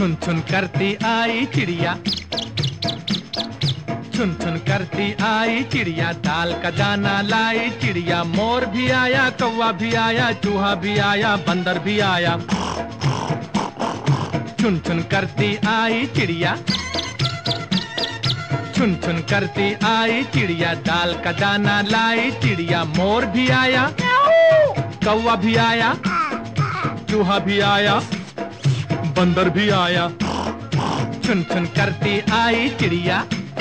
छुन छुन करती आई चिड़िया, छुन छुन करती आई चिड़िया, दाल का दाना लाई चिड़िया। मोर भी आया, कौवा भी आया, चूहा भी आया, बंदर भी आया। छुन छुन करती आई चिड़िया, छुन छुन करती आई चिड़िया, दाल का दाना लाई चिड़िया। मोर भी आया, कौवा भी आया, चूहा भी आया, बंदर भी आया। छुन छुन करती आई चिड़िया।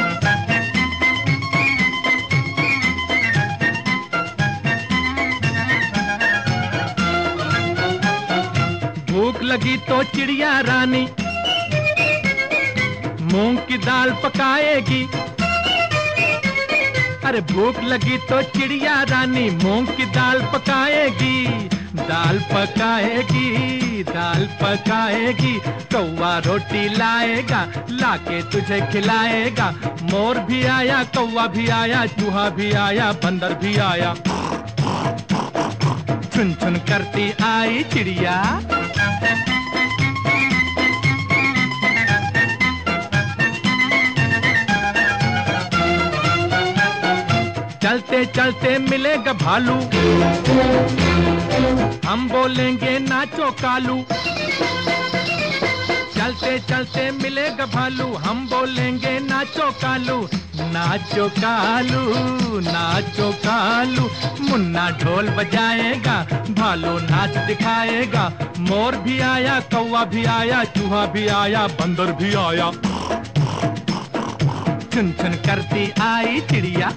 भूख लगी तो चिड़िया रानी मूंग की दाल पकाएगी। अरे भूख लगी तो चिड़िया रानी मूंग की दाल पकाएगी। दाल पकाएगी, दाल पकाएगी। कौवा रोटी लाएगा, लाके तुझे खिलाएगा। मोर भी आया, कौवा भी आया, चूहा भी आया, बंदर भी आया। छुन छुन करती आई चिड़िया। चलते चलते मिलेगा भालू, हम बोलेंगे नाचो कालू। चलते चलते मिलेगा भालू, हम बोलेंगे नाचो कालू। नाचो कालू, नाचो कालू। मुन्ना ढोल बजाएगा, भालू नाच दिखाएगा। मोर भी आया, कौवा भी आया, चूहा भी आया, बंदर भी आया। छुन छुन करती आई चिड़िया।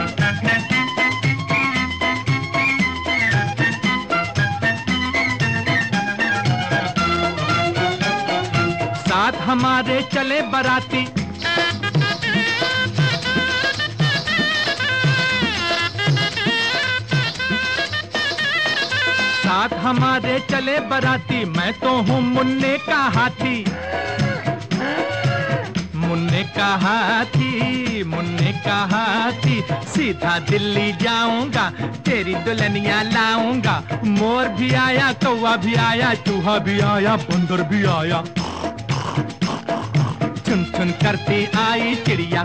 साथ हमारे चले बराती, साथ हमारे चले बराती। मैं तो हूँ मुन्ने का हाथी, मुन्ने का हाथी, मुन्ने का हाथी। सीधा दिल्ली जाऊंगा, तेरी दुल्हनिया लाऊंगा। मोर भी आया, कौवा भी आया, चूहा भी आया, बंदर भी आया। छुन छुन करती आई चिड़िया,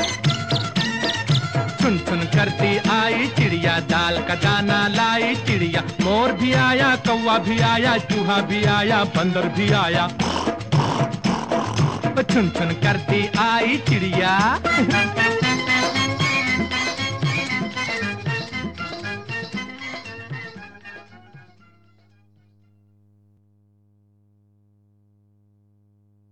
छुन छुन करती आई चिड़िया, दाल का दाना लाई चिड़िया। मोर भी आया, कौवा भी आया, चूहा भी आया, बंदर भी आया। छुन छुन करती आई चिड़िया।